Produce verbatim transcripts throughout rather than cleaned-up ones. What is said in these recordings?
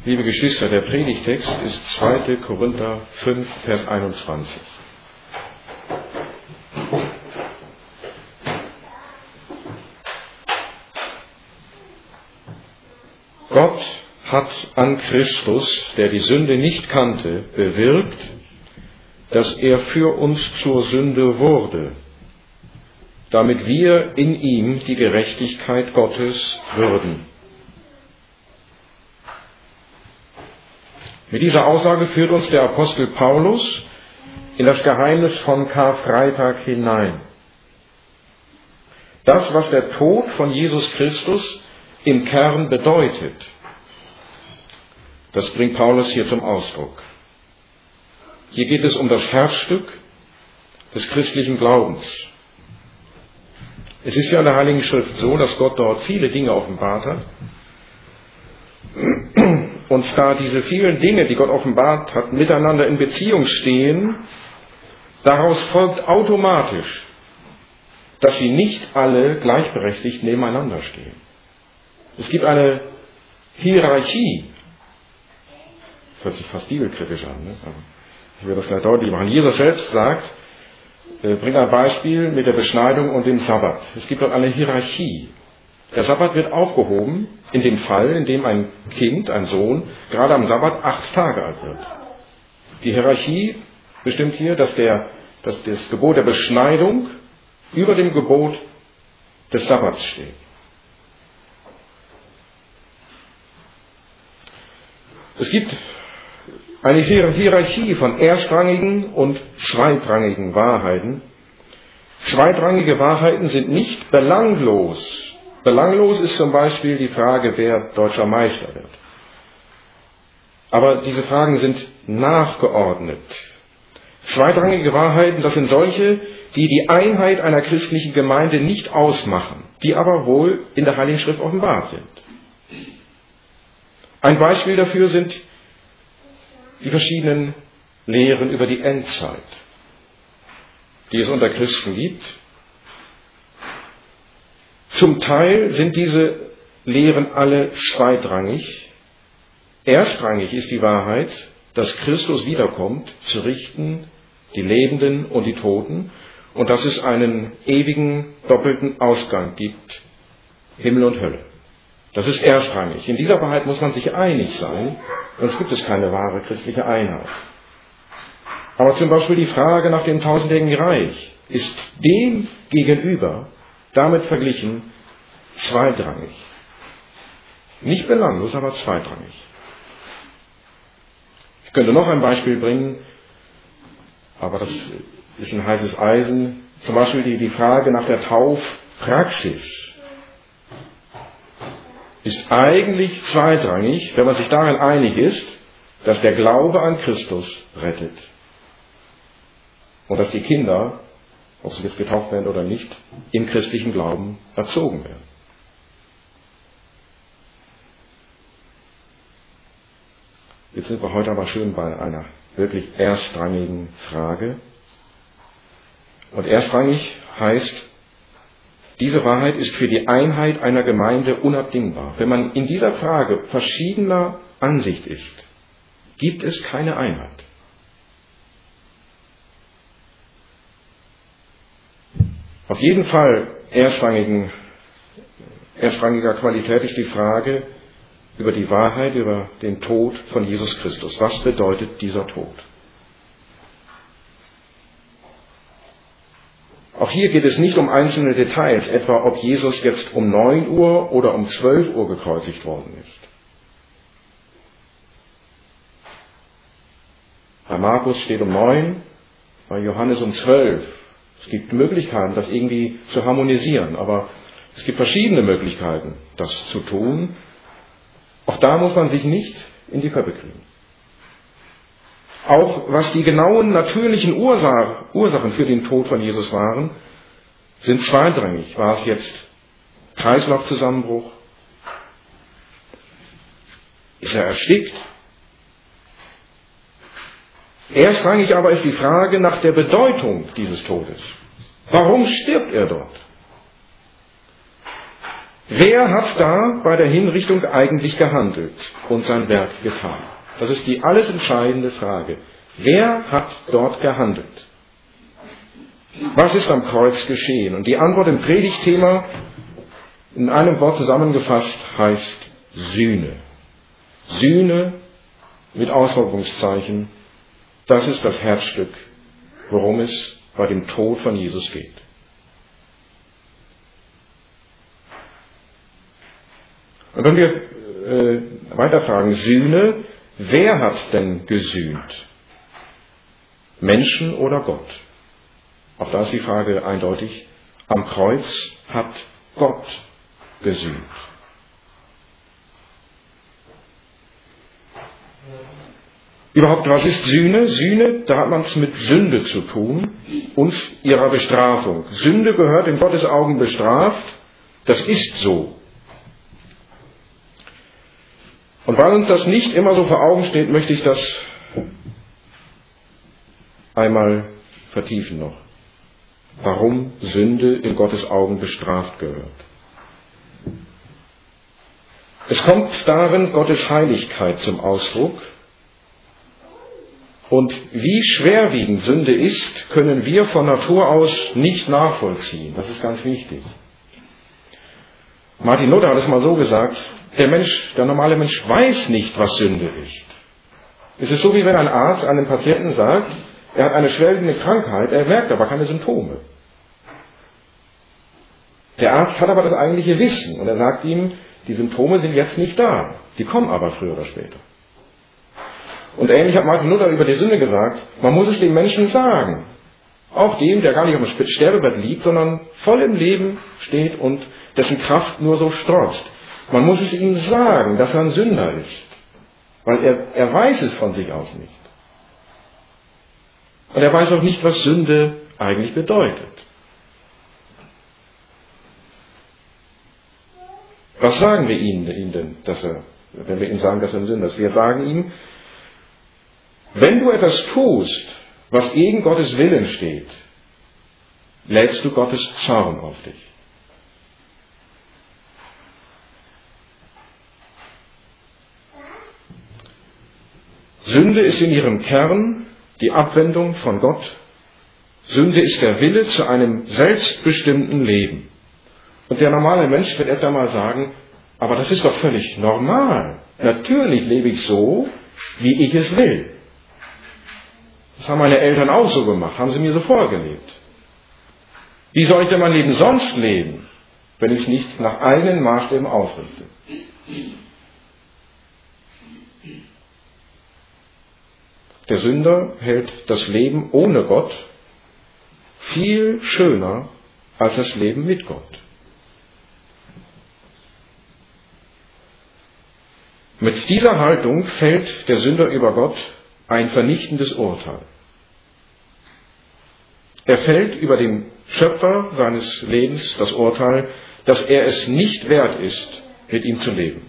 Liebe Geschwister, der Predigtext ist zweiter Korinther fünf, Vers einundzwanzig. Gott hat an Christus, der die Sünde nicht kannte, bewirkt, dass er für uns zur Sünde wurde, damit wir in ihm die Gerechtigkeit Gottes würden. Mit dieser Aussage führt uns der Apostel Paulus in das Geheimnis von Karfreitag hinein. Das, was der Tod von Jesus Christus im Kern bedeutet, das bringt Paulus hier zum Ausdruck. Hier geht es um das Herzstück des christlichen Glaubens. Es ist ja in der Heiligen Schrift so, dass Gott dort viele Dinge offenbart hat. Und da diese vielen Dinge, die Gott offenbart hat, miteinander in Beziehung stehen, daraus folgt automatisch, dass sie nicht alle gleichberechtigt nebeneinander stehen. Es gibt eine Hierarchie. Das hört sich fast bibelkritisch an, ne? Aber ich will das gleich deutlich machen. Jesus selbst sagt, äh, bringt ein Beispiel mit der Beschneidung und dem Sabbat. Es gibt dort eine Hierarchie. Der Sabbat wird aufgehoben in dem Fall, in dem ein Kind, ein Sohn, gerade am Sabbat acht Tage alt wird. Die Hierarchie bestimmt hier, dass, der, dass das Gebot der Beschneidung über dem Gebot des Sabbats steht. Es gibt eine Hierarchie von erstrangigen und zweitrangigen Wahrheiten. Zweitrangige Wahrheiten sind nicht belanglos. Belanglos ist zum Beispiel die Frage, wer deutscher Meister wird. Aber diese Fragen sind nachgeordnet. Zweitrangige Wahrheiten, das sind solche, die die Einheit einer christlichen Gemeinde nicht ausmachen, die aber wohl in der Heiligen Schrift offenbart sind. Ein Beispiel dafür sind die verschiedenen Lehren über die Endzeit, die es unter Christen gibt. Zum Teil sind diese Lehren alle zweitrangig. Erstrangig ist die Wahrheit, dass Christus wiederkommt, zu richten die Lebenden und die Toten, und dass es einen ewigen, doppelten Ausgang gibt, Himmel und Hölle. Das ist erstrangig. In dieser Wahrheit muss man sich einig sein, sonst gibt es keine wahre christliche Einheit. Aber zum Beispiel die Frage nach dem tausendjährigen Reich ist dem gegenüber damit verglichen zweitrangig. Nicht belanglos, aber zweitrangig. Ich könnte noch ein Beispiel bringen, aber das ist ein heißes Eisen. Zum Beispiel die, die Frage nach der Taufpraxis ist eigentlich zweitrangig, wenn man sich darin einig ist, dass der Glaube an Christus rettet und dass die Kinder, ob sie jetzt getauft werden oder nicht, im christlichen Glauben erzogen werden. Jetzt sind wir heute aber schön bei einer wirklich erstrangigen Frage. Und erstrangig heißt, diese Wahrheit ist für die Einheit einer Gemeinde unabdingbar. Wenn man in dieser Frage verschiedener Ansicht ist, gibt es keine Einheit. Auf jeden Fall erstrangigen, erstrangiger Qualität ist die Frage über die Wahrheit, über den Tod von Jesus Christus. Was bedeutet dieser Tod? Auch hier geht es nicht um einzelne Details, etwa ob Jesus jetzt um neun Uhr oder um zwölf Uhr gekreuzigt worden ist. Bei Markus steht um neun, bei Johannes um zwölf. Es gibt Möglichkeiten, das irgendwie zu harmonisieren, aber es gibt verschiedene Möglichkeiten, das zu tun. Auch da muss man sich nicht in die Köpfe kriegen. Auch was die genauen natürlichen Ursachen für den Tod von Jesus waren, sind zweitrangig. War es jetzt Kreislaufzusammenbruch? Ist er erstickt? Erstrangig aber ist die Frage nach der Bedeutung dieses Todes. Warum stirbt er dort? Wer hat da bei der Hinrichtung eigentlich gehandelt und sein Werk getan? Das ist die alles entscheidende Frage. Wer hat dort gehandelt? Was ist am Kreuz geschehen? Und die Antwort im Predigtthema in einem Wort zusammengefasst heißt Sühne. Sühne mit Ausrufungszeichen. Das ist das Herzstück, worum es bei dem Tod von Jesus geht. Und wenn wir äh, weiterfragen, Sühne, wer hat denn gesühnt? Menschen oder Gott? Auch da ist die Frage eindeutig, am Kreuz hat Gott gesühnt. Überhaupt, was ist Sühne? Sühne, da hat man es mit Sünde zu tun und ihrer Bestrafung. Sünde gehört in Gottes Augen bestraft, das ist so. Und weil uns das nicht immer so vor Augen steht, möchte ich das einmal vertiefen noch. Warum Sünde in Gottes Augen bestraft gehört. Es kommt darin Gottes Heiligkeit zum Ausdruck. Und wie schwerwiegend Sünde ist, können wir von Natur aus nicht nachvollziehen. Das ist ganz wichtig. Martin Luther hat es mal so gesagt, der Mensch, der normale Mensch weiß nicht, was Sünde ist. Es ist so, wie wenn ein Arzt einem Patienten sagt, er hat eine schwerwiegende Krankheit, er merkt aber keine Symptome. Der Arzt hat aber das eigentliche Wissen und er sagt ihm, die Symptome sind jetzt nicht da, die kommen aber früher oder später. Und ähnlich hat Martin Luther über die Sünde gesagt, man muss es dem Menschen sagen. Auch dem, der gar nicht auf dem Sterbebett liegt, sondern voll im Leben steht und dessen Kraft nur so strotzt. Man muss es ihm sagen, dass er ein Sünder ist. Weil er, er weiß es von sich aus nicht. Und er weiß auch nicht, was Sünde eigentlich bedeutet. Was sagen wir ihm, ihm denn, dass er, wenn wir ihm sagen, dass er ein Sünder ist? Wir sagen ihm, wenn du etwas tust, was gegen Gottes Willen steht, lädst du Gottes Zorn auf dich. Sünde ist in ihrem Kern die Abwendung von Gott. Sünde ist der Wille zu einem selbstbestimmten Leben. Und der normale Mensch wird erst einmal sagen, aber das ist doch völlig normal. Natürlich lebe ich so, wie ich es will. Das haben meine Eltern auch so gemacht, haben sie mir so vorgelebt. Wie soll ich denn mein Leben sonst leben, wenn ich es nicht nach eigenen Maßstäben ausrichte? Der Sünder hält das Leben ohne Gott viel schöner als das Leben mit Gott. Mit dieser Haltung fällt der Sünder über Gott ein vernichtendes Urteil. Er fällt über den Schöpfer seines Lebens das Urteil, dass er es nicht wert ist, mit ihm zu leben.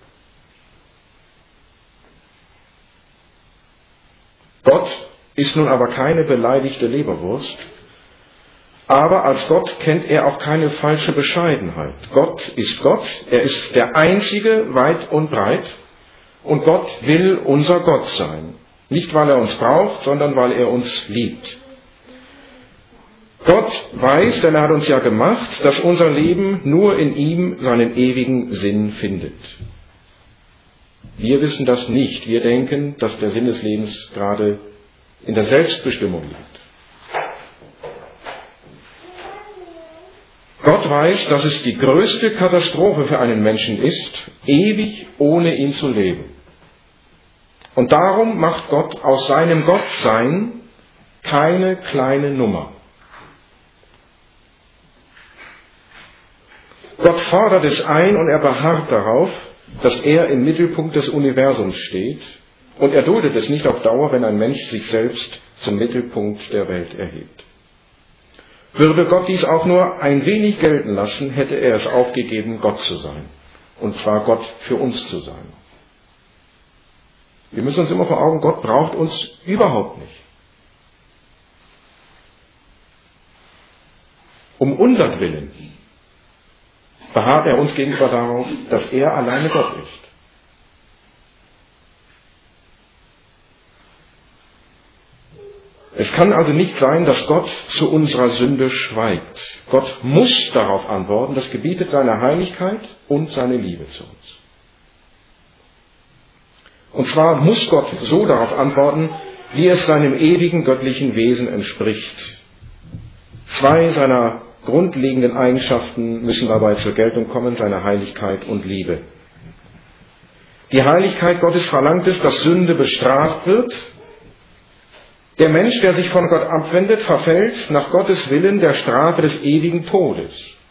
Gott ist nun aber keine beleidigte Leberwurst, aber als Gott kennt er auch keine falsche Bescheidenheit. Gott ist Gott, er ist der Einzige weit und breit und Gott will unser Gott sein. Nicht, weil er uns braucht, sondern weil er uns liebt. Gott weiß, denn er hat uns ja gemacht, dass unser Leben nur in ihm seinen ewigen Sinn findet. Wir wissen das nicht. Wir denken, dass der Sinn des Lebens gerade in der Selbstbestimmung liegt. Gott weiß, dass es die größte Katastrophe für einen Menschen ist, ewig ohne ihn zu leben. Und darum macht Gott aus seinem Gottsein keine kleine Nummer. Gott fordert es ein und er beharrt darauf, dass er im Mittelpunkt des Universums steht, und er duldet es nicht auf Dauer, wenn ein Mensch sich selbst zum Mittelpunkt der Welt erhebt. Würde Gott dies auch nur ein wenig gelten lassen, hätte er es aufgegeben, Gott zu sein, und zwar Gott für uns zu sein. Wir müssen uns immer vor Augen, Gott braucht uns überhaupt nicht. Um unsertwillen beharrt er uns gegenüber darauf, dass er alleine Gott ist. Es kann also nicht sein, dass Gott zu unserer Sünde schweigt. Gott muss darauf antworten, das gebietet seine Heiligkeit und seine Liebe zu uns. Und zwar muss Gott so darauf antworten, wie es seinem ewigen göttlichen Wesen entspricht. Zwei seiner grundlegenden Eigenschaften müssen dabei zur Geltung kommen, seine Heiligkeit und Liebe. Die Heiligkeit Gottes verlangt es, dass Sünde bestraft wird. Der Mensch, der sich von Gott abwendet, verfällt nach Gottes Willen der Strafe des ewigen Todes.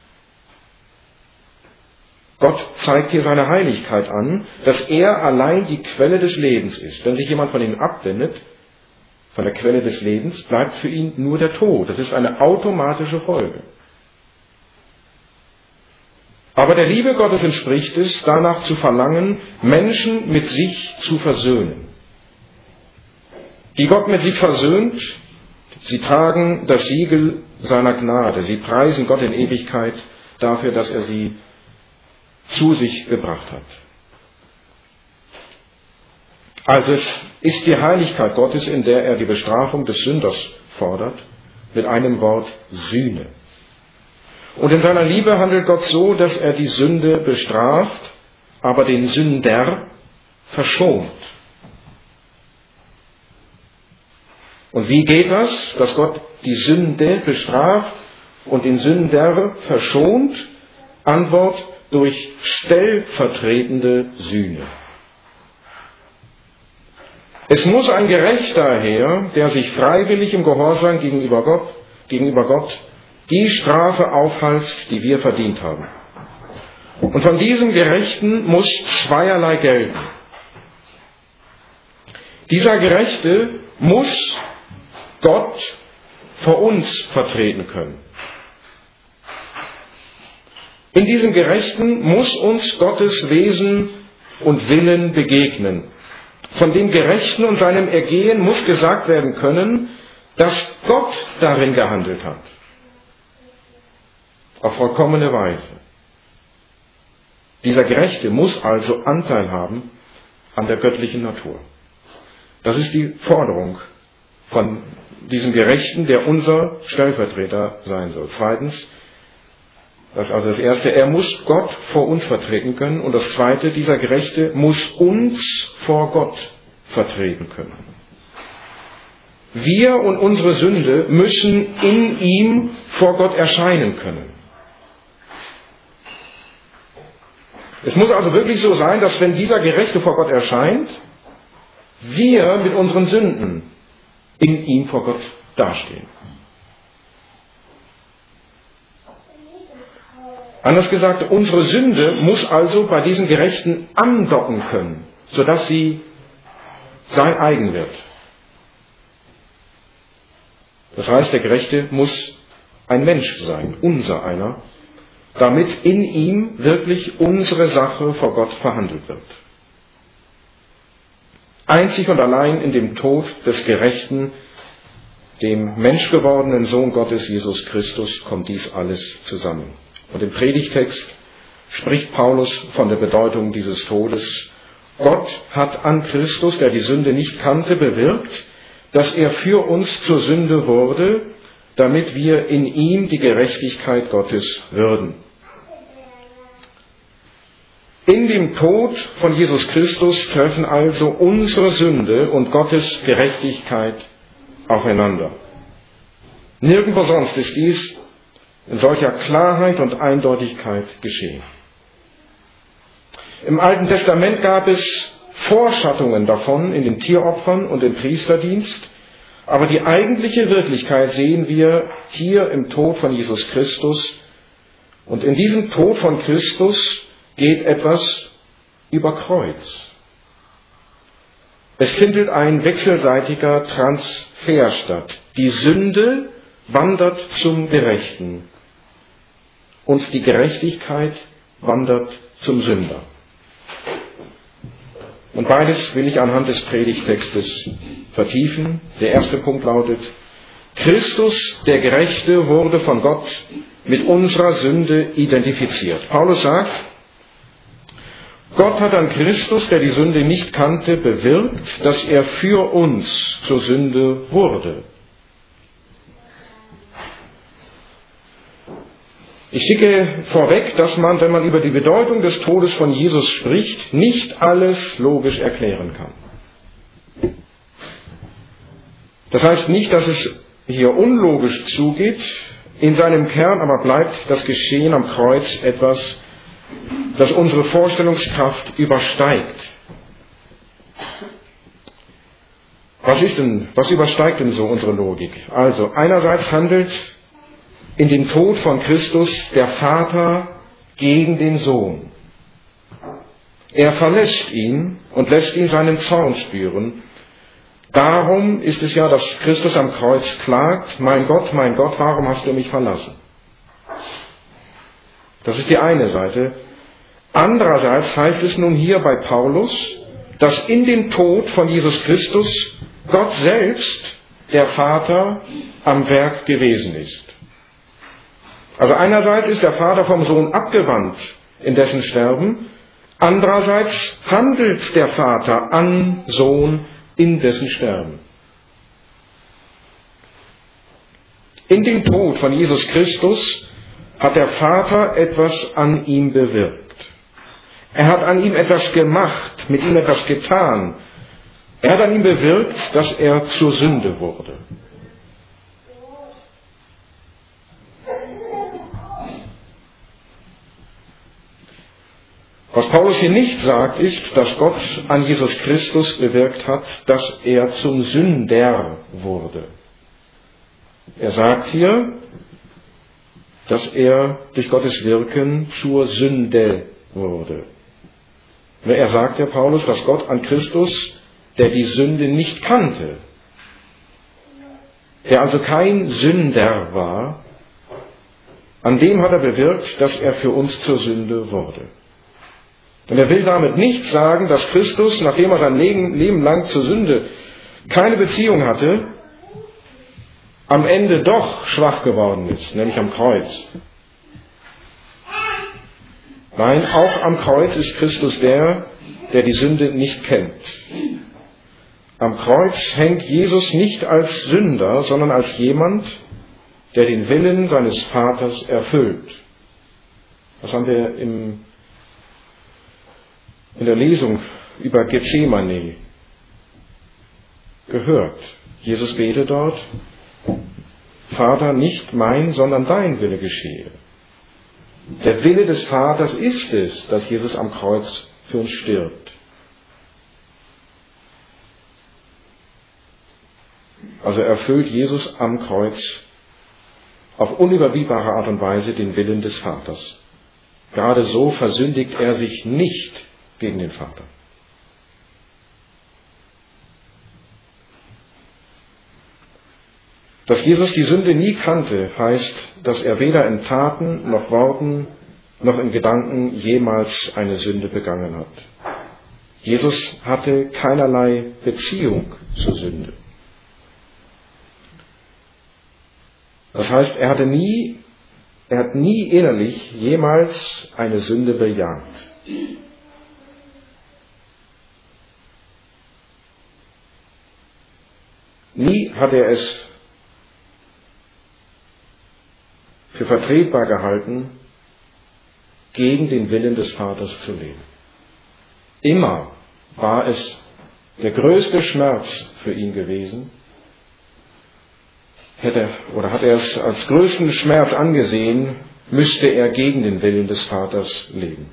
Gott zeigt hier seine Heiligkeit an, dass er allein die Quelle des Lebens ist. Wenn sich jemand von ihm abwendet, von der Quelle des Lebens, bleibt für ihn nur der Tod. Das ist eine automatische Folge. Aber der Liebe Gottes entspricht es, danach zu verlangen, Menschen mit sich zu versöhnen. Die Gott mit sich versöhnt, sie tragen das Siegel seiner Gnade. Sie preisen Gott in Ewigkeit dafür, dass er sie zu sich gebracht hat. Also es ist die Heiligkeit Gottes, in der er die Bestrafung des Sünders fordert, mit einem Wort Sühne. Und in seiner Liebe handelt Gott so, dass er die Sünde bestraft, aber den Sünder verschont. Und wie geht das, dass Gott die Sünde bestraft und den Sünder verschont? Antwort: durch stellvertretende Sühne. Es muss ein Gerechter her, der sich freiwillig im Gehorsam gegenüber Gott, gegenüber Gott die Strafe aufhalst, die wir verdient haben. Und von diesem Gerechten muss zweierlei gelten. Dieser Gerechte muss Gott vor uns vertreten können. In diesem Gerechten muss uns Gottes Wesen und Willen begegnen. Von dem Gerechten und seinem Ergehen muss gesagt werden können, dass Gott darin gehandelt hat. Auf vollkommene Weise. Dieser Gerechte muss also Anteil haben an der göttlichen Natur. Das ist die Forderung von diesem Gerechten, der unser Stellvertreter sein soll. Zweitens, das ist also das Erste, er muss Gott vor uns vertreten können. Und das Zweite, dieser Gerechte muss uns vor Gott vertreten können. Wir und unsere Sünde müssen in ihm vor Gott erscheinen können. Es muss also wirklich so sein, dass wenn dieser Gerechte vor Gott erscheint, wir mit unseren Sünden in ihm vor Gott dastehen. Anders gesagt, unsere Sünde muss also bei diesem Gerechten andocken können, sodass sie sein eigen wird. Das heißt, der Gerechte muss ein Mensch sein, unser einer, damit in ihm wirklich unsere Sache vor Gott verhandelt wird. Einzig und allein in dem Tod des Gerechten, dem menschgewordenen Sohn Gottes, Jesus Christus, kommt dies alles zusammen. Und im Predigtext spricht Paulus von der Bedeutung dieses Todes. Gott hat an Christus, der die Sünde nicht kannte, bewirkt, dass er für uns zur Sünde wurde, damit wir in ihm die Gerechtigkeit Gottes würden. In dem Tod von Jesus Christus treffen also unsere Sünde und Gottes Gerechtigkeit aufeinander. Nirgendwo sonst ist dies in solcher Klarheit und Eindeutigkeit geschehen. Im Alten Testament gab es Vorschattungen davon in den Tieropfern und im Priesterdienst, aber die eigentliche Wirklichkeit sehen wir hier im Tod von Jesus Christus. Und in diesem Tod von Christus geht etwas über Kreuz. Es findet ein wechselseitiger Transfer statt. Die Sünde wandert zum Gerechten und die Gerechtigkeit wandert zum Sünder. Und beides will ich anhand des Predigtextes vertiefen. Der erste Punkt lautet: Christus, der Gerechte, wurde von Gott mit unserer Sünde identifiziert. Paulus sagt, Gott hat an Christus, der die Sünde nicht kannte, bewirkt, dass er für uns zur Sünde wurde. Ich schicke vorweg, dass man, wenn man über die Bedeutung des Todes von Jesus spricht, nicht alles logisch erklären kann. Das heißt nicht, dass es hier unlogisch zugeht, in seinem Kern aber bleibt das Geschehen am Kreuz etwas, das unsere Vorstellungskraft übersteigt. Was ist denn, was übersteigt denn so unsere Logik? Also, einerseits handelt in dem Tod von Christus der Vater gegen den Sohn. Er verlässt ihn und lässt ihn seinen Zorn spüren. Darum ist es ja, dass Christus am Kreuz klagt, mein Gott, mein Gott, warum hast du mich verlassen? Das ist die eine Seite. Andererseits heißt es nun hier bei Paulus, dass in dem Tod von Jesus Christus Gott selbst, der Vater, am Werk gewesen ist. Also einerseits ist der Vater vom Sohn abgewandt in dessen Sterben, andererseits handelt der Vater an Sohn in dessen Sterben. In dem Tod von Jesus Christus hat der Vater etwas an ihm bewirkt. Er hat an ihm etwas gemacht, mit ihm etwas getan. Er hat an ihm bewirkt, dass er zur Sünde wurde. Was Paulus hier nicht sagt, ist, dass Gott an Jesus Christus bewirkt hat, dass er zum Sünder wurde. Er sagt hier, dass er durch Gottes Wirken zur Sünde wurde. Er sagt ja, Paulus, dass Gott an Christus, der die Sünde nicht kannte, der also kein Sünder war, an dem hat er bewirkt, dass er für uns zur Sünde wurde. Und er will damit nicht sagen, dass Christus, nachdem er sein Leben, Leben lang zur Sünde keine Beziehung hatte, am Ende doch schwach geworden ist, nämlich am Kreuz. Nein, auch am Kreuz ist Christus der, der die Sünde nicht kennt. Am Kreuz hängt Jesus nicht als Sünder, sondern als jemand, der den Willen seines Vaters erfüllt. Das haben wir im, in der Lesung über Gethsemane gehört. Jesus betet dort, Vater, nicht mein, sondern dein Wille geschehe. Der Wille des Vaters ist es, dass Jesus am Kreuz für uns stirbt. Also erfüllt Jesus am Kreuz auf unüberwierbare Art und Weise den Willen des Vaters. Gerade so versündigt er sich nicht gegen den Vater. Dass Jesus die Sünde nie kannte, heißt, dass er weder in Taten noch Worten noch in Gedanken jemals eine Sünde begangen hat. Jesus hatte keinerlei Beziehung zur Sünde. Das heißt, er hatte nie, er hat nie innerlich jemals eine Sünde bejaht. Nie hat er es für vertretbar gehalten, gegen den Willen des Vaters zu leben. Immer war es der größte Schmerz für ihn gewesen, hätte oder hat er es als größten Schmerz angesehen, müsste er gegen den Willen des Vaters leben.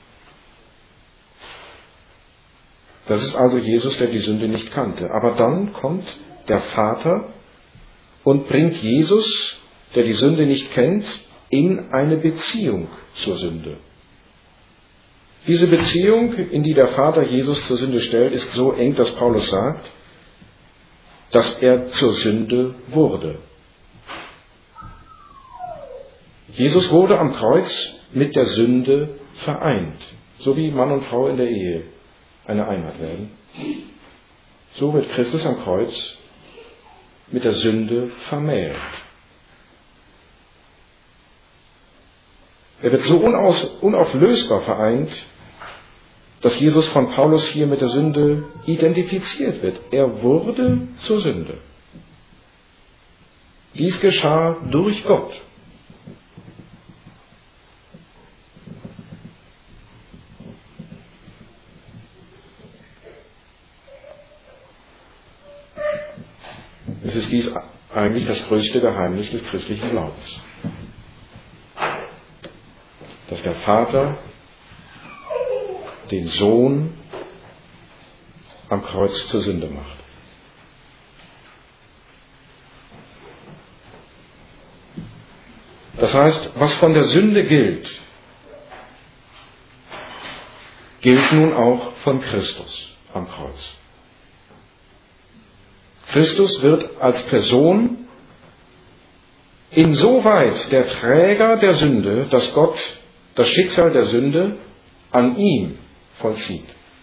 Das ist also Jesus, der die Sünde nicht kannte. Aber dann kommt der Vater und bringt Jesus, der die Sünde nicht kennt, in eine Beziehung zur Sünde. Diese Beziehung, in die der Vater Jesus zur Sünde stellt, ist so eng, dass Paulus sagt, dass er zur Sünde wurde. Jesus wurde am Kreuz mit der Sünde vereint, so wie Mann und Frau in der Ehe eine Einheit werden. So wird Christus am Kreuz mit der Sünde vermählt. Er wird so unaus, unauflösbar vereint, dass Jesus von Paulus hier mit der Sünde identifiziert wird. Er wurde zur Sünde. Dies geschah durch Gott. Es ist dies eigentlich das größte Geheimnis des christlichen Glaubens. Dass der Vater den Sohn am Kreuz zur Sünde macht. Das heißt, was von der Sünde gilt, gilt nun auch von Christus am Kreuz. Christus wird als Person insoweit der Träger der Sünde, dass Gott das Schicksal der Sünde an ihm vollzieht.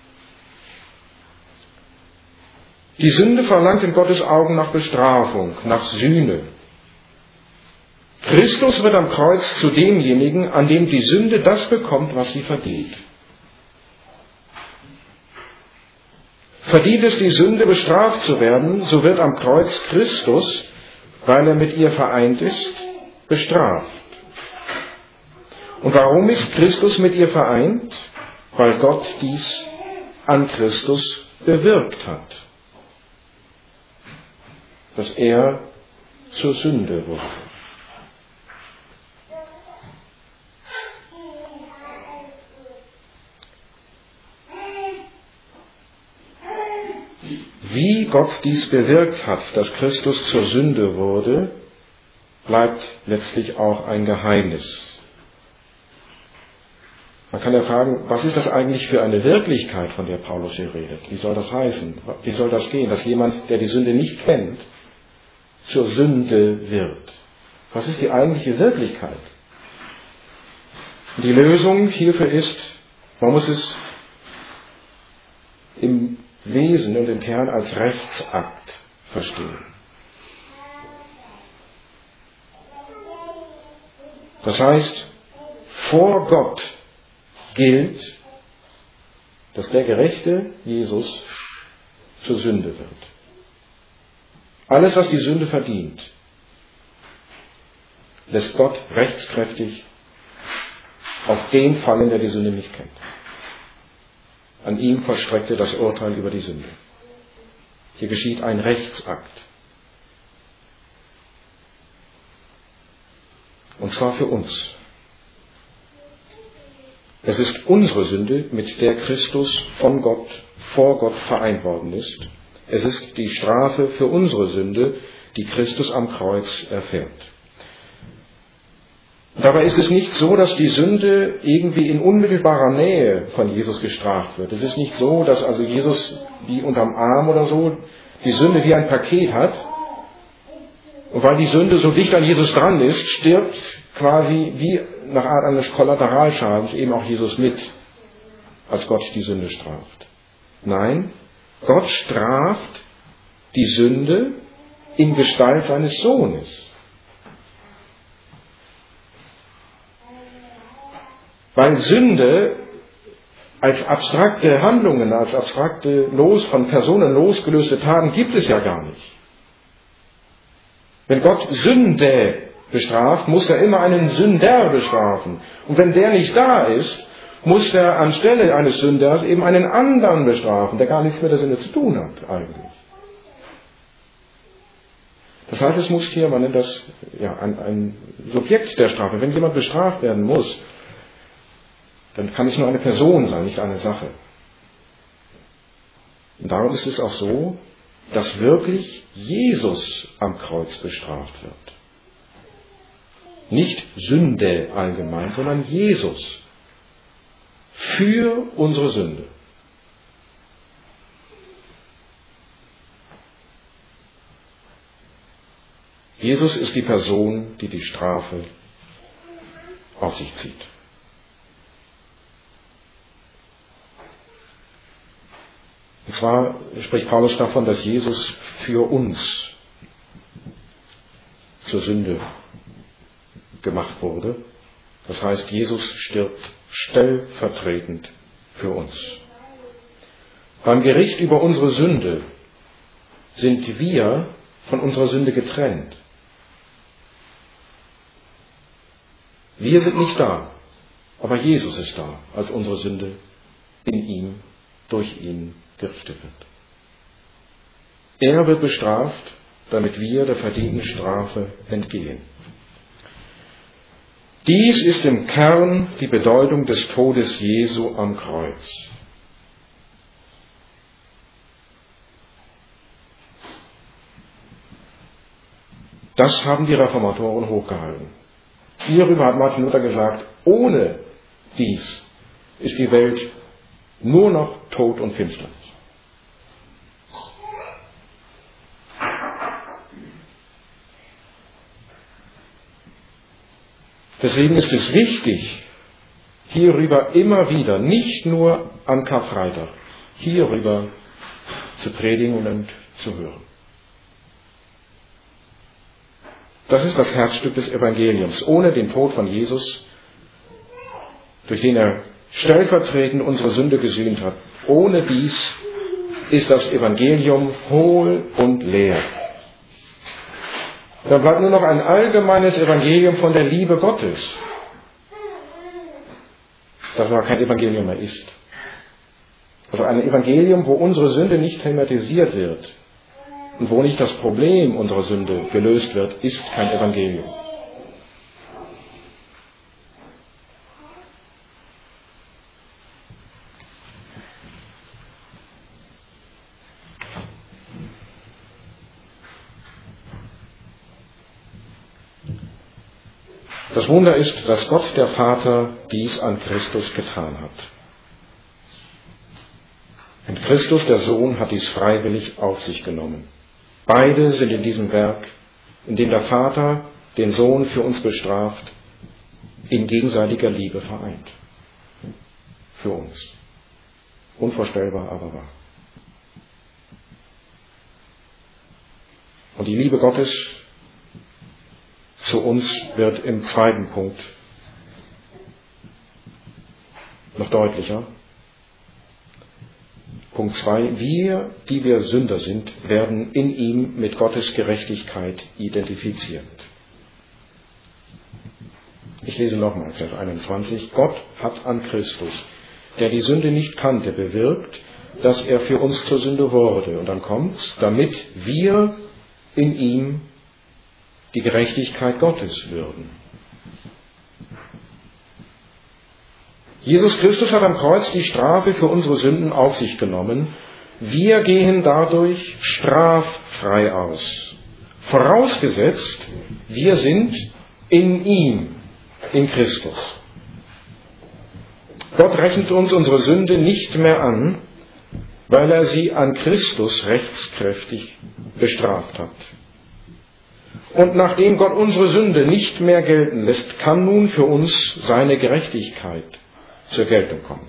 Die Sünde verlangt in Gottes Augen nach Bestrafung, nach Sühne. Christus wird am Kreuz zu demjenigen, an dem die Sünde das bekommt, was sie verdient. Verdient es die Sünde, bestraft zu werden, so wird am Kreuz Christus, weil er mit ihr vereint ist, bestraft. Und warum ist Christus mit ihr vereint? Weil Gott dies an Christus bewirkt hat. Dass er zur Sünde wurde. Wie Gott dies bewirkt hat, dass Christus zur Sünde wurde, bleibt letztlich auch ein Geheimnis. Man kann ja fragen, was ist das eigentlich für eine Wirklichkeit, von der Paulus hier redet? Wie soll das heißen? Wie soll das gehen, dass jemand, der die Sünde nicht kennt, zur Sünde wird? Was ist die eigentliche Wirklichkeit? Die Lösung hierfür ist, man muss es im Wesen und im Kern als Rechtsakt verstehen. Das heißt, vor Gott gilt, dass der Gerechte Jesus zur Sünde wird. Alles, was die Sünde verdient, lässt Gott rechtskräftig auf den fallen, der die Sünde nicht kennt. An ihm vollstreckt er das Urteil über die Sünde. Hier geschieht ein Rechtsakt. Und zwar für uns. Es ist unsere Sünde, mit der Christus von Gott, vor Gott vereint worden ist. Es ist die Strafe für unsere Sünde, die Christus am Kreuz erfährt. Dabei ist es nicht so, dass die Sünde irgendwie in unmittelbarer Nähe von Jesus gestraft wird. Es ist nicht so, dass also Jesus wie unterm Arm oder so die Sünde wie ein Paket hat. Und weil die Sünde so dicht an Jesus dran ist, stirbt quasi wie nach Art eines Kollateralschadens eben auch Jesus mit, als Gott die Sünde straft. Nein, Gott straft die Sünde in Gestalt seines Sohnes. Weil Sünde als abstrakte Handlungen, als abstrakte los, von Personen losgelöste Taten gibt es ja gar nicht. Wenn Gott Sünde bestraft, muss er immer einen Sünder bestrafen. Und wenn der nicht da ist, muss er anstelle eines Sünders eben einen anderen bestrafen, der gar nichts mit der Sünde zu tun hat eigentlich. Das heißt, es muss hier, man nennt das ja, ein, ein Subjekt der Strafe. Wenn jemand bestraft werden muss, dann kann es nur eine Person sein, nicht eine Sache. Und darum ist es auch so, dass wirklich Jesus am Kreuz bestraft wird. Nicht Sünde allgemein, sondern Jesus. Für unsere Sünde. Jesus ist die Person, die die Strafe auf sich zieht. Und zwar spricht Paulus davon, dass Jesus für uns zur Sünde gemacht wurde. Das heißt, Jesus stirbt stellvertretend für uns. Beim Gericht über unsere Sünde sind wir von unserer Sünde getrennt. Wir sind nicht da, aber Jesus ist da, als unsere Sünde in ihm, durch ihn gerichtet wird. Er wird bestraft, damit wir der verdienten Strafe entgehen. Dies ist im Kern die Bedeutung des Todes Jesu am Kreuz. Das haben die Reformatoren hochgehalten. Hierüber hat Martin Luther gesagt, ohne dies ist die Welt nur noch Tod und Finsternis. Deswegen ist es wichtig, hierüber immer wieder, nicht nur am Karfreitag, hierüber zu predigen und zu hören. Das ist das Herzstück des Evangeliums. Ohne den Tod von Jesus, durch den er stellvertretend unsere Sünde gesühnt hat, ohne dies ist das Evangelium hohl und leer. Dann bleibt nur noch ein allgemeines Evangelium von der Liebe Gottes, das aber kein Evangelium mehr ist. Also ein Evangelium, wo unsere Sünde nicht thematisiert wird und wo nicht das Problem unserer Sünde gelöst wird, ist kein Evangelium. Das Wunder ist, dass Gott der Vater dies an Christus getan hat. Und Christus, der Sohn, hat dies freiwillig auf sich genommen. Beide sind in diesem Werk, in dem der Vater den Sohn für uns bestraft, in gegenseitiger Liebe vereint. Für uns. Unvorstellbar, aber wahr. Und die Liebe Gottes zu uns wird im zweiten Punkt noch deutlicher. Punkt zwei. Wir, die wir Sünder sind, werden in ihm mit Gottes Gerechtigkeit identifiziert. Ich lese nochmal Vers einundzwanzig. Gott hat an Christus, der die Sünde nicht kannte, bewirkt, dass er für uns zur Sünde wurde. Und dann kommt's, damit wir in ihm die Gerechtigkeit Gottes würden. Jesus Christus hat am Kreuz die Strafe für unsere Sünden auf sich genommen. Wir gehen dadurch straffrei aus. Vorausgesetzt, wir sind in ihm, in Christus. Gott rechnet uns unsere Sünde nicht mehr an, weil er sie an Christus rechtskräftig bestraft hat. Und nachdem Gott unsere Sünde nicht mehr gelten lässt, kann nun für uns seine Gerechtigkeit zur Geltung kommen.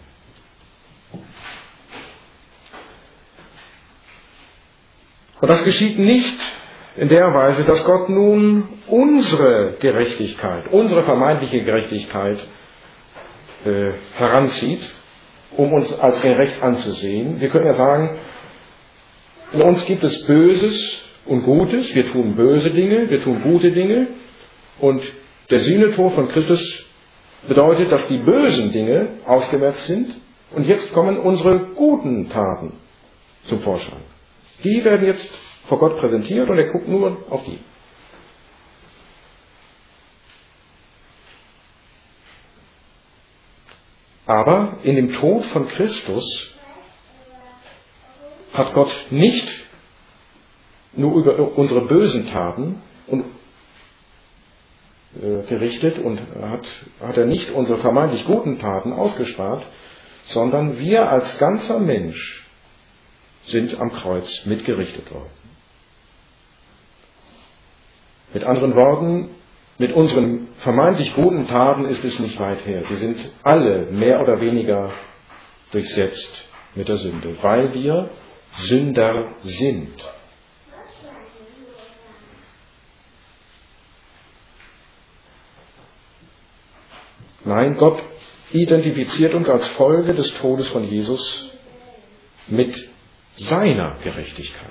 Und das geschieht nicht in der Weise, dass Gott nun unsere Gerechtigkeit, unsere vermeintliche Gerechtigkeit äh, heranzieht, um uns als gerecht anzusehen. Wir können ja sagen, in uns gibt es Böses und Gutes, wir tun böse Dinge, wir tun gute Dinge, und der Sühnetod von Christus bedeutet, dass die bösen Dinge ausgemerzt sind und jetzt kommen unsere guten Taten zum Vorschein. Die werden jetzt vor Gott präsentiert und er guckt nur auf die. Aber in dem Tod von Christus hat Gott nicht nur über unsere bösen Taten und, äh, gerichtet und hat, hat er nicht unsere vermeintlich guten Taten ausgespart, sondern wir als ganzer Mensch sind am Kreuz mitgerichtet worden. Mit anderen Worten, mit unseren vermeintlich guten Taten ist es nicht weit her. Sie sind alle mehr oder weniger durchsetzt mit der Sünde, weil wir Sünder sind. Nein, Gott identifiziert uns als Folge des Todes von Jesus mit seiner Gerechtigkeit.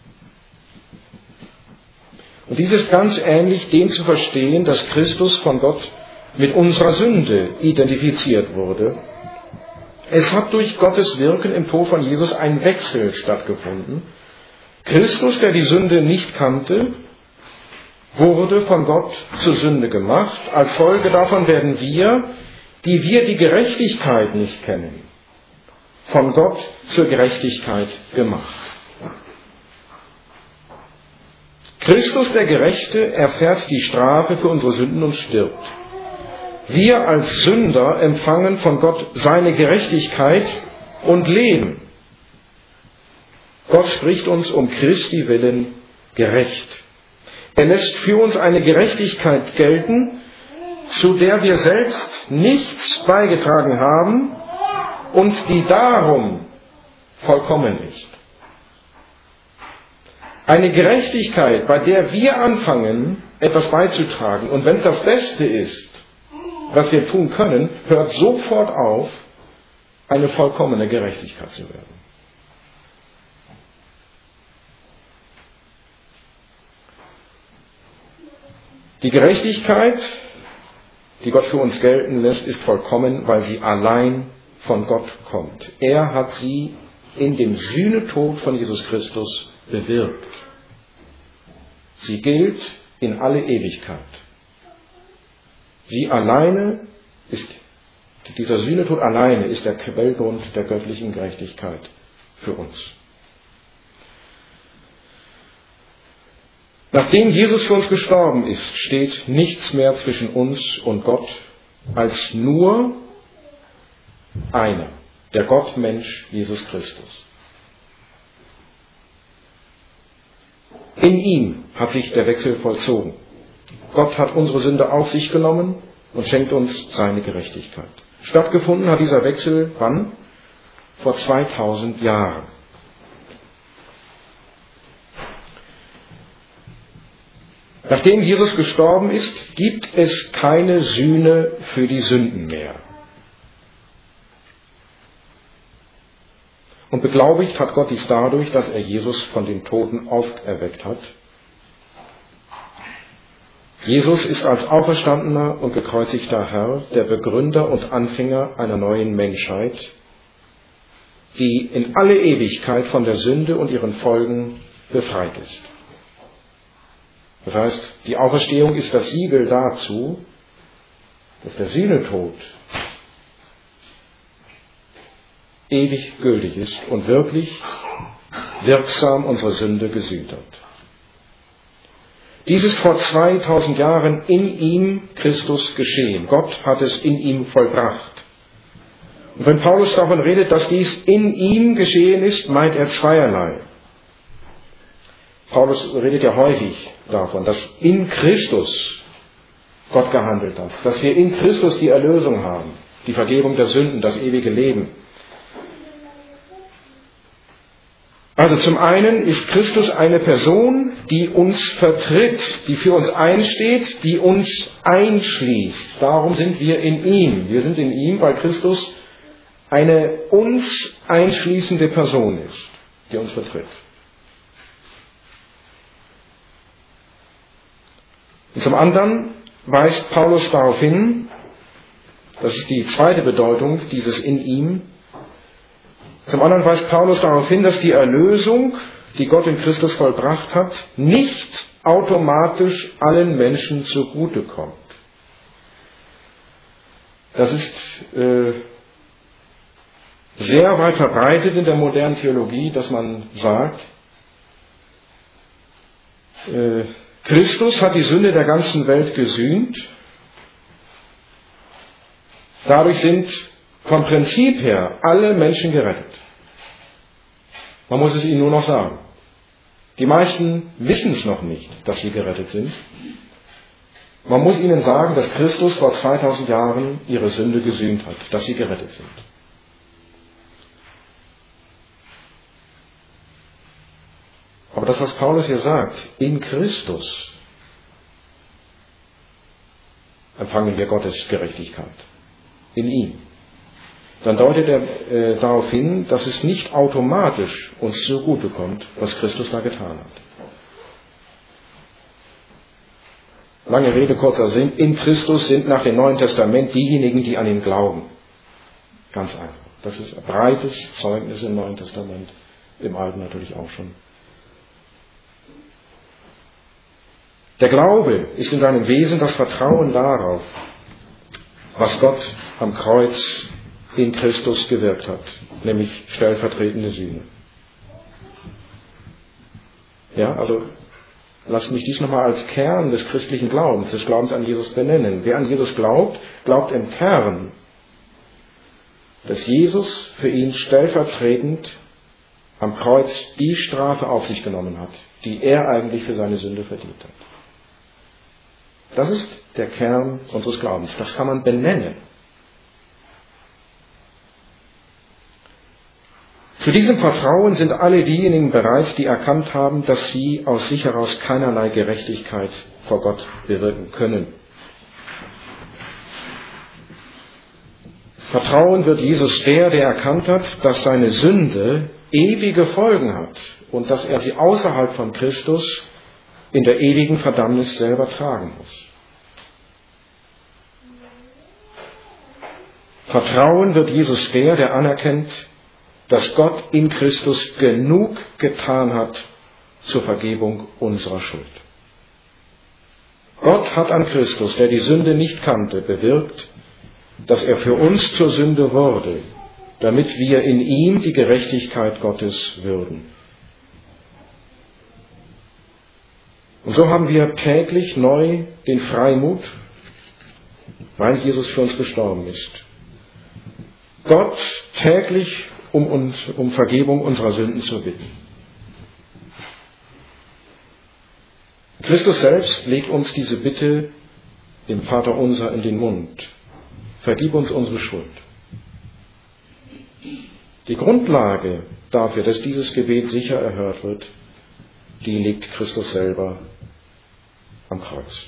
Und dies ist ganz ähnlich dem zu verstehen, dass Christus von Gott mit unserer Sünde identifiziert wurde. Es hat durch Gottes Wirken im Tod von Jesus ein Wechsel stattgefunden. Christus, der die Sünde nicht kannte, wurde von Gott zur Sünde gemacht. Als Folge davon werden wir, die wir die Gerechtigkeit nicht kennen, von Gott zur Gerechtigkeit gemacht. Christus, der Gerechte, erfährt die Strafe für unsere Sünden und stirbt. Wir als Sünder empfangen von Gott seine Gerechtigkeit und leben. Gott spricht uns um Christi willen gerecht. Er lässt für uns eine Gerechtigkeit gelten, zu der wir selbst nichts beigetragen haben und die darum vollkommen ist. Eine Gerechtigkeit, bei der wir anfangen, etwas beizutragen, und wenn es das Beste ist, was wir tun können, hört sofort auf, eine vollkommene Gerechtigkeit zu werden. Die Gerechtigkeit, die Gott für uns gelten lässt, ist vollkommen, weil sie allein von Gott kommt. Er hat sie in dem Sühnetod von Jesus Christus bewirkt. Sie gilt in alle Ewigkeit. Sie alleine ist, dieser Sühnetod alleine ist der Quellgrund der göttlichen Gerechtigkeit für uns. Nachdem Jesus für uns gestorben ist, steht nichts mehr zwischen uns und Gott als nur einer, der Gottmensch Jesus Christus. In ihm hat sich der Wechsel vollzogen. Gott hat unsere Sünde auf sich genommen und schenkt uns seine Gerechtigkeit. Stattgefunden hat dieser Wechsel wann? Vor zweitausend Jahren. Nachdem Jesus gestorben ist, gibt es keine Sühne für die Sünden mehr. Und beglaubigt hat Gott dies dadurch, dass er Jesus von den Toten auferweckt hat. Jesus ist als auferstandener und gekreuzigter Herr der Begründer und Anfänger einer neuen Menschheit, die in alle Ewigkeit von der Sünde und ihren Folgen befreit ist. Das heißt, die Auferstehung ist das Siegel dazu, dass der Sühnetod ewig gültig ist und wirklich wirksam unsere Sünde gesühnt hat. Dies ist vor zweitausend Jahren in ihm Christus geschehen. Gott hat es in ihm vollbracht. Und wenn Paulus davon redet, dass dies in ihm geschehen ist, meint er zweierlei. Paulus redet ja häufig davon, dass in Christus Gott gehandelt hat, dass wir in Christus die Erlösung haben, die Vergebung der Sünden, das ewige Leben. Also zum einen ist Christus eine Person, die uns vertritt, die für uns einsteht, die uns einschließt. Darum sind wir in ihm. Wir sind in ihm, weil Christus eine uns einschließende Person ist, die uns vertritt. Und zum anderen weist Paulus darauf hin, das ist die zweite Bedeutung dieses in ihm, zum anderen weist Paulus darauf hin, dass die Erlösung, die Gott in Christus vollbracht hat, nicht automatisch allen Menschen zugute kommt. Das ist äh, sehr weit verbreitet in der modernen Theologie, dass man sagt, äh, Christus hat die Sünde der ganzen Welt gesühnt. Dadurch sind vom Prinzip her alle Menschen gerettet. Man muss es ihnen nur noch sagen. Die meisten wissen es noch nicht, dass sie gerettet sind. Man muss ihnen sagen, dass Christus vor zweitausend Jahren ihre Sünde gesühnt hat, dass sie gerettet sind. Aber das, was Paulus hier sagt, in Christus empfangen wir Gottes Gerechtigkeit. in ihm, dann deutet er äh, darauf hin, dass es nicht automatisch uns zugutekommt, was Christus da getan hat. Lange Rede, kurzer Sinn. In Christus sind nach dem Neuen Testament diejenigen, die an ihn glauben. Ganz einfach. Das ist ein breites Zeugnis im Neuen Testament, im Alten natürlich auch schon. Der Glaube ist in seinem Wesen das Vertrauen darauf, was Gott am Kreuz in Christus gewirkt hat, nämlich stellvertretende Sühne. Ja, also lasst mich dies nochmal als Kern des christlichen Glaubens, des Glaubens an Jesus benennen. Wer an Jesus glaubt, glaubt im Kern, dass Jesus für ihn stellvertretend am Kreuz die Strafe auf sich genommen hat, die er eigentlich für seine Sünde verdient hat. Das ist der Kern unseres Glaubens. Das kann man benennen. Zu diesem Vertrauen sind alle diejenigen bereit, die erkannt haben, dass sie aus sich heraus keinerlei Gerechtigkeit vor Gott bewirken können. Vertrauen wird Jesus der, der erkannt hat, dass seine Sünde ewige Folgen hat und dass er sie außerhalb von Christus in der ewigen Verdammnis selber tragen muss. Vertrauen wird Jesus der, der anerkennt, dass Gott in Christus genug getan hat zur Vergebung unserer Schuld. Gott hat an Christus, der die Sünde nicht kannte, bewirkt, dass er für uns zur Sünde wurde, damit wir in ihm die Gerechtigkeit Gottes würden. Und so haben wir täglich neu den Freimut, weil Jesus für uns gestorben ist, Gott täglich um, uns, um Vergebung unserer Sünden zu bitten. Christus selbst legt uns diese Bitte im Vaterunser in den Mund. Vergib uns unsere Schuld. Die Grundlage dafür, dass dieses Gebet sicher erhört wird, die legt Christus selber am Kreuz.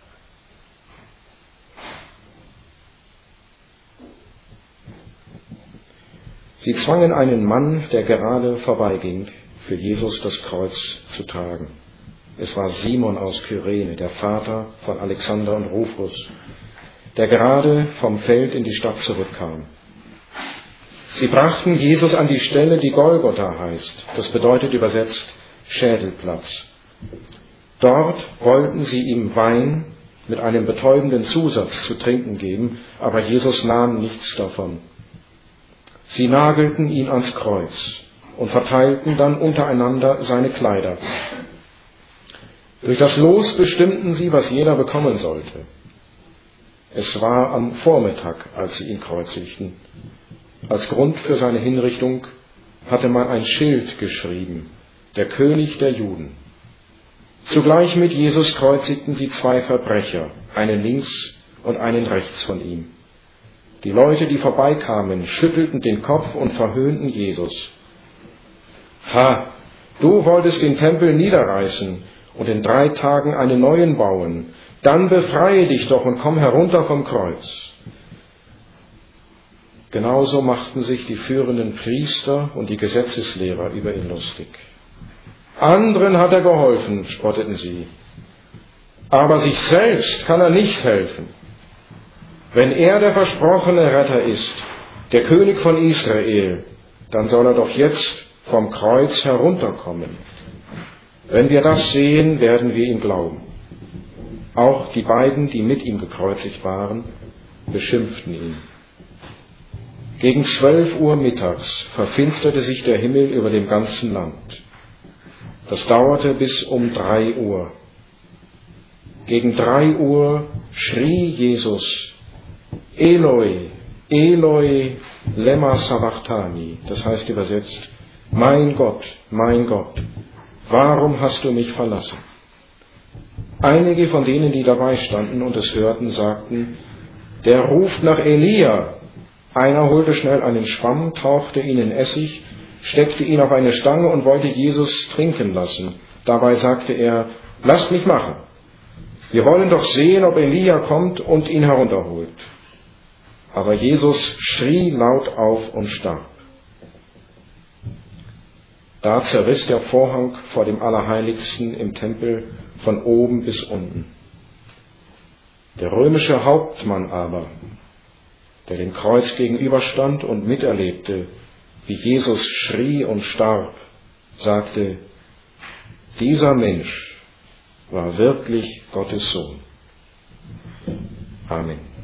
Sie zwangen einen Mann, der gerade vorbeiging, für Jesus das Kreuz zu tragen. Es war Simon aus Kyrene, der Vater von Alexander und Rufus, der gerade vom Feld in die Stadt zurückkam. Sie brachten Jesus an die Stelle, die Golgotha heißt. Das bedeutet übersetzt Schädelplatz. Dort wollten sie ihm Wein mit einem betäubenden Zusatz zu trinken geben, aber Jesus nahm nichts davon. Sie nagelten ihn ans Kreuz und verteilten dann untereinander seine Kleider. Durch das Los bestimmten sie, was jeder bekommen sollte. Es war am Vormittag, als sie ihn kreuzigten. Als Grund für seine Hinrichtung hatte man ein Schild geschrieben, der König der Juden. Zugleich mit Jesus kreuzigten sie zwei Verbrecher, einen links und einen rechts von ihm. Die Leute, die vorbeikamen, schüttelten den Kopf und verhöhnten Jesus. Ha, du wolltest den Tempel niederreißen und in drei Tagen einen neuen bauen. Dann befreie dich doch und komm herunter vom Kreuz. Genauso machten sich die führenden Priester und die Gesetzeslehrer über ihn lustig. Anderen hat er geholfen, spotteten sie. Aber sich selbst kann er nicht helfen. Wenn er der versprochene Retter ist, der König von Israel, dann soll er doch jetzt vom Kreuz herunterkommen. Wenn wir das sehen, werden wir ihm glauben. Auch die beiden, die mit ihm gekreuzigt waren, beschimpften ihn. Gegen zwölf Uhr mittags verfinsterte sich der Himmel über dem ganzen Land. Das dauerte bis um drei Uhr. Gegen drei Uhr schrie Jesus, Eloi, Eloi, lema sabachthani, das heißt übersetzt, mein Gott, mein Gott, warum hast du mich verlassen? Einige von denen, die dabei standen und es hörten, sagten, der ruft nach Elia. Einer holte schnell einen Schwamm, tauchte ihn in Essig, steckte ihn auf eine Stange und wollte Jesus trinken lassen. Dabei sagte er, lasst mich machen. Wir wollen doch sehen, ob Elia kommt und ihn herunterholt. Aber Jesus schrie laut auf und starb. Da zerriss der Vorhang vor dem Allerheiligsten im Tempel von oben bis unten. Der römische Hauptmann aber, der dem Kreuz gegenüberstand und miterlebte, wie Jesus schrie und starb, sagte, dieser Mensch war wirklich Gottes Sohn. Amen.